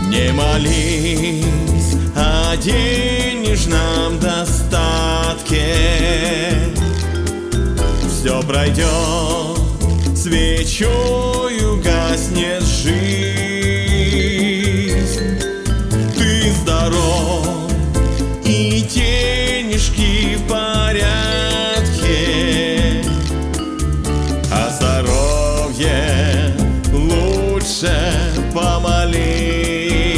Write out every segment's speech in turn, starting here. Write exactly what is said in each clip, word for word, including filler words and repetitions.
Не молись о денежном достатке, все пройдет, свечою гаснет жизнь. Ты здоров, и денежки в порядке, о здоровье лучше помолись.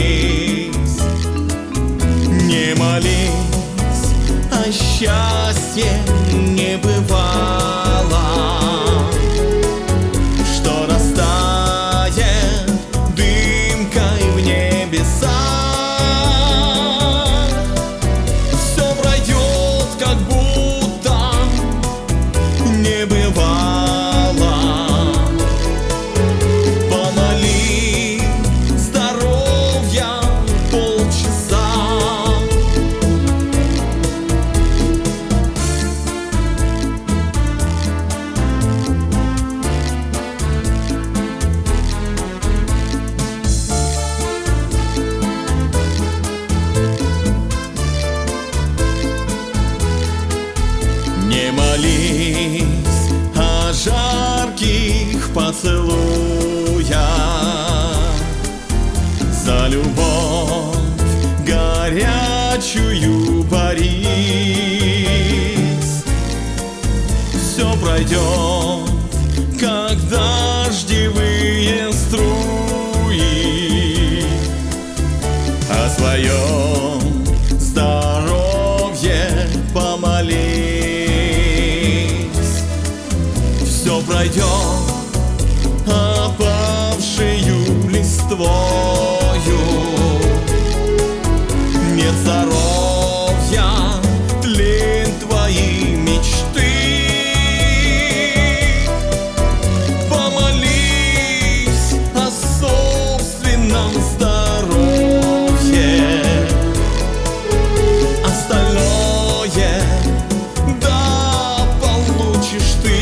Не молись, а счастье не бывало, что растает дымкой в небесах. Все пройдет, как будто не бывало. Помоли здоровья полчаса. Не молись о жарких поцелуях, за любовь горячую борись. Все пройдет, как дождевые струи, о своем здоровье помолись. Все пройдет, опавшею листвою. Нет здоровья, тлен твои мечты. Помолись о собственном здоровье. Остальное да получишь ты.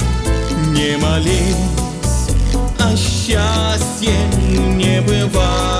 Не молись, а счастье не бывает.